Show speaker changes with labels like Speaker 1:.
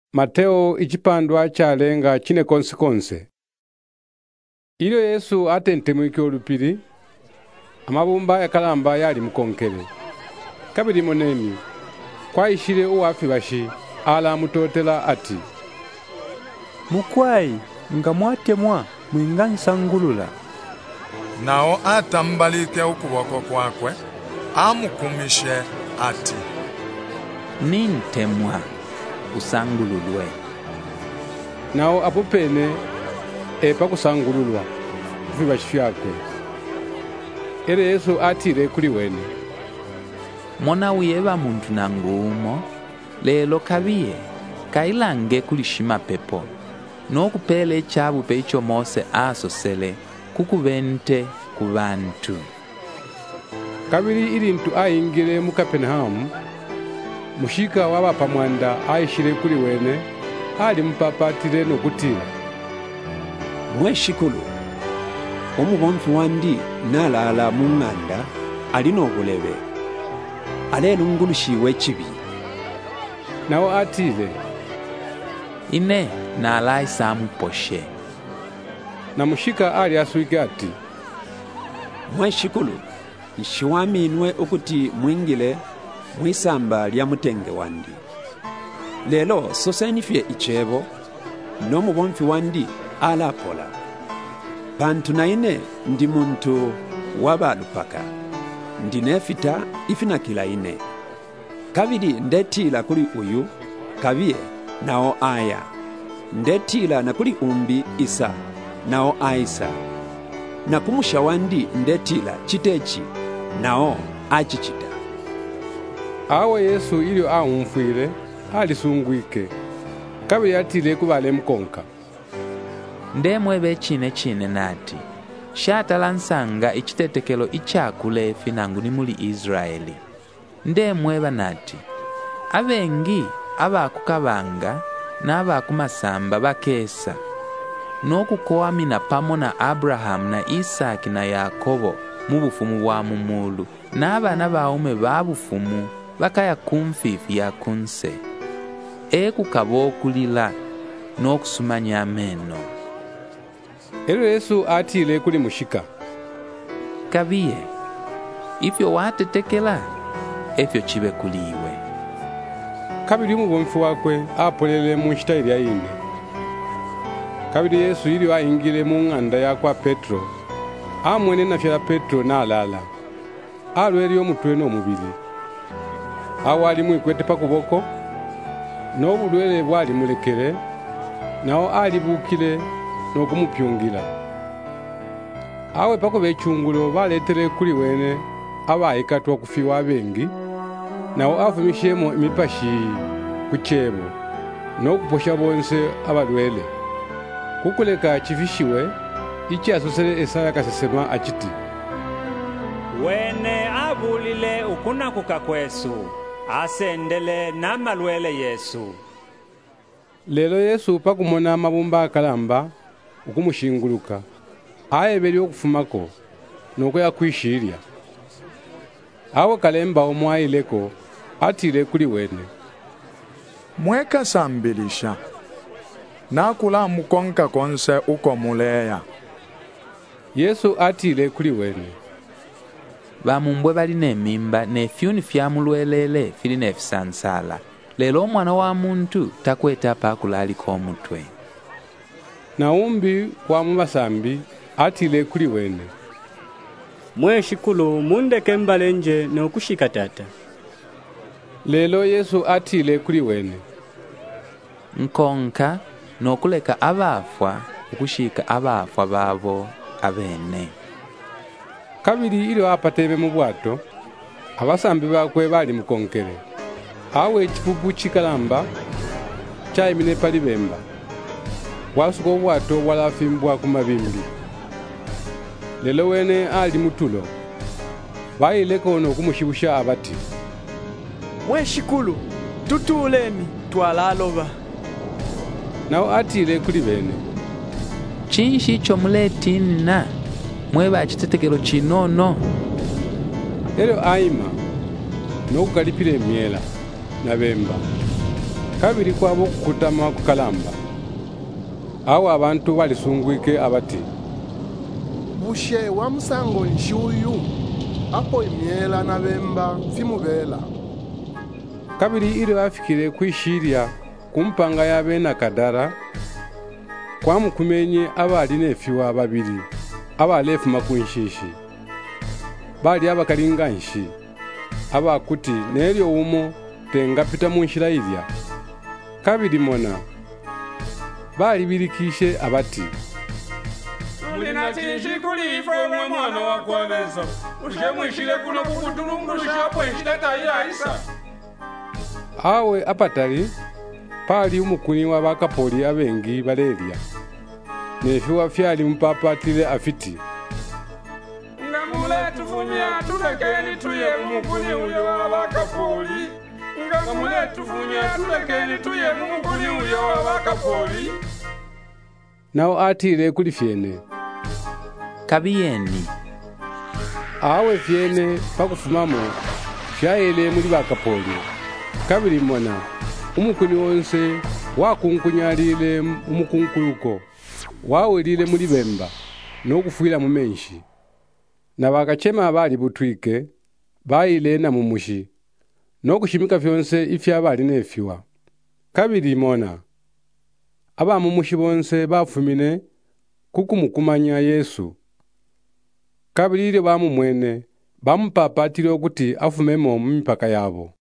Speaker 1: Mateo ichipandwa chalenga chine konsekonse. Ilo Yesu atentemwike olupiri, amabumba yakalamba yali mukonkele. Kabili moneni, kwa ishile uwafi bashi, ala mutotela ati.
Speaker 2: Mukwai, nga mwatemwa, mwinga nsangulula.
Speaker 3: Nao atambalike ukuboko kwakwe, amukumishe ati.
Speaker 4: Nintemwa, usangululwe.
Speaker 1: Nao apopene, epa kusangululwa, kufiba shifyakwe. Ere Yesu atire kuli wene.
Speaker 4: Mona uyeba muntu nangumo, lelo kabiye, kailange kulishima pepo. Nokupele chabu peicho Mose asosele, kukubente kubantu.
Speaker 1: Kabili ilintu aingile mu Kapenaumu, mushika waba pamwanda aishile kuli wene, ali mpapatile nokutila.
Speaker 5: Mweshikulu, omubonfu wandi nalala munganda alino obulebe. Alelo ngulushibwe chibi.
Speaker 1: Nao atile.
Speaker 4: Ine nalai samu poshe.
Speaker 1: Na mushika ali asuike ati.
Speaker 5: Mweshikulu, nshiwaminwe okuti mwingile mwisamba lya mutenge wandi. Lelo sosenifye ichebo, no mubonfi wandi alapola. Pantu naine ndi muntu wabalupaka. Ndinefita ifinakila ine. Kabili ndetila kuli uyu, kabiye nao aya. Ndetila na kuli umbi isa, nao aisa. Na kumusha wandi ndetila chitechi, nao achichita.
Speaker 1: Awe Yesu ilio aumfwile, alisungwike. Kabili atile kubale mkonka.
Speaker 4: Ndemwebe chine nati. Shatala nsanga ichitetekelo ichakule finangu ni muli Israeli. Ndemweba nati. Abengi abakukabanga na abakumasamba bakesa. Nokukoamina pamo na Abraham na Isaki na Yakobo mubufumu wa mumulu. Na abana baume babufumu bakaya kumfifi ya kunse. Kukabo kulila nokusumanya ameno.
Speaker 1: Ero Yesu atile kuli mushika.
Speaker 4: Kabiye, ifyo watetekela, efyo chibe kuliwe.
Speaker 1: Kabili mubonfu wakwe apolele munshita ili ine. Kabili Yesu ili waingile munganda ya kwa Petro. Amwene na fyala Petro na alala. Alweli omutwe no mubili. Awali mwikwete pakuboko. No bulwele bwali mulekele. Nao alibukile no kumupyungira. Awe pako bechungulo baletere kuli wene abayikatwa kufiwa bengi. Nao afumishemo imipashi kuchebo no kuposha bonse abalwele. Kukuleka chifishiwe ichi asosele Esaya kasesema achiti.
Speaker 6: Wene abulile ukuna kukakwesu asendele na malwele Yesu.
Speaker 1: Lelo Yesu pakumona mabumba akalamba ukumushinguluka. Ayebeli okufumako noko yakwishirya. Awo kalemba omwaileko atile kuli wene.
Speaker 3: Mweka sambilisha. Nakula mukonka konse ukomuleya.
Speaker 1: Yesu atile kuli wene.
Speaker 4: Bamumbwe bali nemimba nefyuni fyamulwelele fili nefisansala. Lelo omwana wa muntu takweta pakulaliko omutwe.
Speaker 1: Na umbi kwa mubasambi atile kuli wene.
Speaker 2: Mweshikulu mundeke mbalenje nokushika tata.
Speaker 1: Lelo Yesu atile kuli wene.
Speaker 4: Nkonka nokuleka abafwa ukushika abafwa babo abene.
Speaker 1: Kabili ili apatebe mu bwato, abasambi bakwe bali mukonkele. Awe chipupu chikalamba chaimine pali bemba. Wasuko bwato walafimbwa kumabimbi. Lelo wene ali mutulo. Bayileko ono kumushibusha abati.
Speaker 2: Mweshikulu, tutulemi twalaloba.
Speaker 1: Nao atile kuli bene.
Speaker 4: Chinshi chomuletina mweba chitetekelo chinono.
Speaker 1: Elo aima nokukalipile miela na bemba. kabiri kwabo kukutama kukalamba. Awo abantu balisungwike abati,
Speaker 7: bushe wa musango nshuyu apo imyela na bemba mfimubela.
Speaker 1: Kabiri ili bafikire kwishirya kumpanga ya bena Kadara, kwamukumenye abali nefiwa babiri abalefuma kunshishi. Bali abakalinga nshi abakuti neryo umo tengapita munshira ilya. Kabiri mona bali birikishe abati,
Speaker 8: mulina chinshi kuli ifwe mwe mwana wakwabeza ushe mwishile kuno kukutulungusha pwenshile tayayisa.
Speaker 1: Awe apatali pali umukuni wa bakapoli abengi balelya. Nefiwa fyali mpapatile afiti,
Speaker 8: ngamule tufumya tulekeni tuye mumukuni uyo wa bakapoli. Ngamule tufumya tulekeni tuye mumukuni uyo wa bakapoli.
Speaker 1: nao atile kuli fyene.
Speaker 4: kabiyeni
Speaker 1: Awe fyene pakufumamo fyayele muli bakapoli. Kabiri mona umukuni wonse wakunkunyalile umukunkuluko, wawelile muli bemba nokufuila mumenshi. Na bakachema abali butwike bayile na mumushi nokushimika fyonse ifya bali nefiwa. Kabiri mona abamumushi bonse bafumine kukumukumanya Yesu. Kabiri ile bamumwene bamupapatile okuti afumemo mu mipaka yabo.